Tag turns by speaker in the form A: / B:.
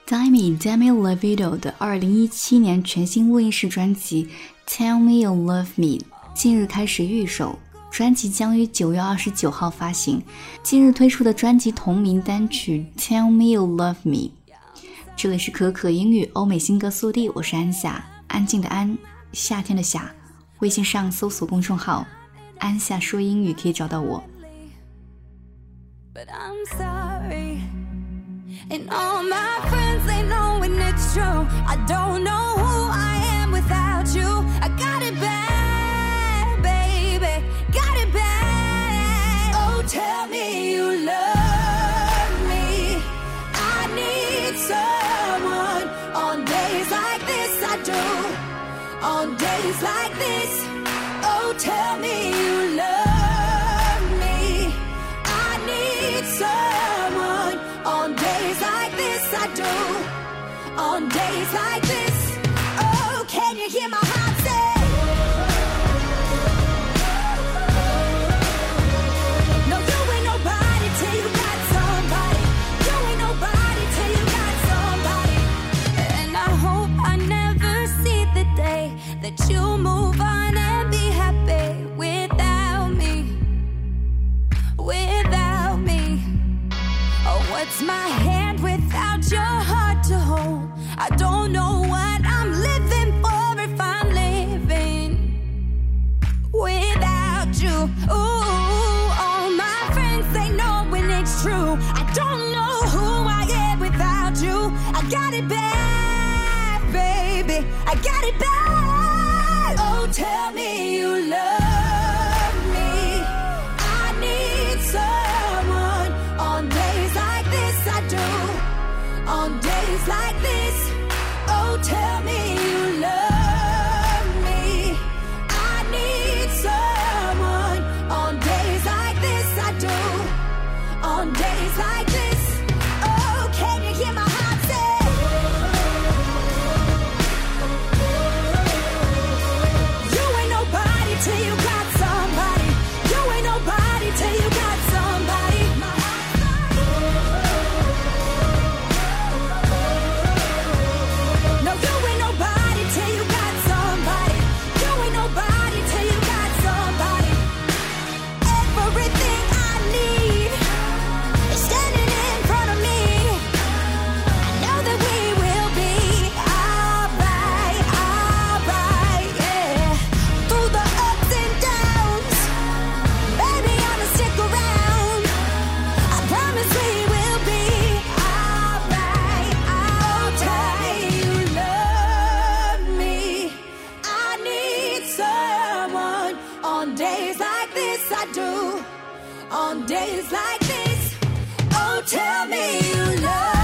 A: Demi Lovato 的2017年全新录音室专辑 Tell Me You Love Me 近日开始预售，专辑将于9月29号发行。近日推出的专辑同名单曲 Tell Me You Love Me。 这里是可可英语欧美新歌速递，我是安夏，安静的安，夏天的夏。微信上搜索公众号安夏说英语可以找到我。
B: But I'm sorry, and all my friends, they know when it's true. I don't know who I am without you. I got it bad, baby, got it bad. Oh, tell me you love me. I need someone. On days like this I do. On days like this. Oh, tell me you love me. I need someone. On days like this I do. On days like this. Oh, can you hear my heart say? No, you ain't nobody till you got somebody. You ain't nobody till you got somebody. And I hope I never see the day that you move on and be happy without me. Without me. Oh, what's my hand without your heart to hold? I don't know what I'm living for if I'm living without you. Ooh, all my friends, they know when it's true. I don't know who I am without you. I got it bad, baby, I got it bad. Oh, tell me you love me. I need someone. On days like this I do. On days like this. Oh, tell me you love me. I need someone. On days like this I do. On days like this. Oh, can you hear my heart say? You ain't nobody till you got somebody. You ain't nobody till you got somebody. No, you ain't nobody till you got somebody. You ain't nobody till you got somebody. Everything I need is standing in front of me. I know that we will be alright, yeah. Through the ups and downs, baby, I'ma stick around. I promise we will be alright. Oh, tell me you love me. I need someone. On days like this I do. On days like this. Oh, tell me you love me.